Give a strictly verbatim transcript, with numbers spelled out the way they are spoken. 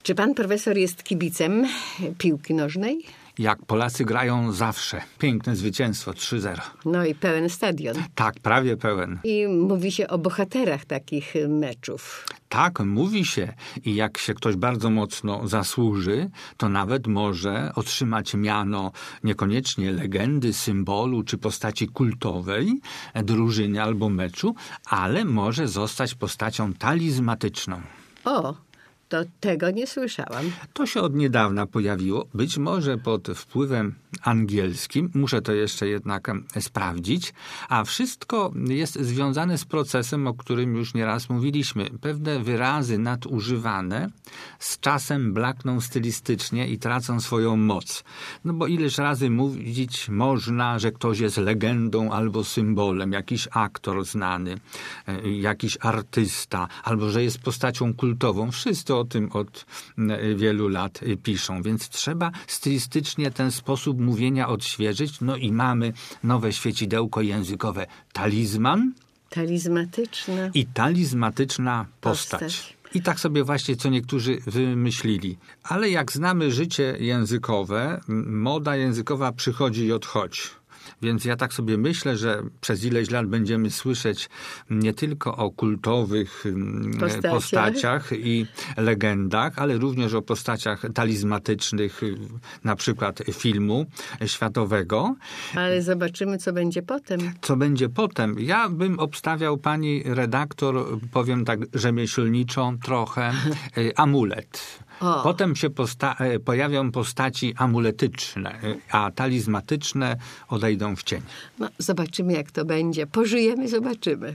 Czy pan profesor jest kibicem piłki nożnej? Jak Polacy grają zawsze. Piękne zwycięstwo, trzy zero. No i pełen stadion. Tak, prawie pełen. I mówi się o bohaterach takich meczów. Tak, mówi się. I jak się ktoś bardzo mocno zasłuży, to nawet może otrzymać miano niekoniecznie legendy, symbolu czy postaci kultowej drużyny albo meczu, ale może zostać postacią talizmatyczną. O, to tego nie słyszałam. To się od niedawna pojawiło, być może pod wpływem angielskim, muszę to jeszcze jednak sprawdzić, a wszystko jest związane z procesem, o którym już nieraz mówiliśmy. Pewne wyrazy nadużywane z czasem blakną stylistycznie i tracą swoją moc. No bo ileż razy mówić można, że ktoś jest legendą albo symbolem, jakiś aktor znany, jakiś artysta, albo że jest postacią kultową. Wszyscy o tym od wielu lat piszą, więc trzeba stylistycznie ten sposób mówienia odświeżyć. No i mamy nowe świecidełko językowe. Talizman. Talizmatyczna. I talizmatyczna postać. postać. I tak sobie właśnie co niektórzy wymyślili. Ale jak znamy życie językowe, moda językowa przychodzi i odchodzi. Więc ja tak sobie myślę, że przez ileś lat będziemy słyszeć nie tylko o kultowych postaciach, postaciach i legendach, ale również o postaciach talizmatycznych, na przykład filmu światowego. Ale zobaczymy, co będzie potem. Co będzie potem? Ja bym obstawiał, pani redaktor, powiem tak rzemieślniczo trochę, amulet. O. Potem się posta- pojawią postaci amuletyczne, a talizmatyczne odejdą w cień. No, zobaczymy, jak to będzie. Pożyjemy, zobaczymy.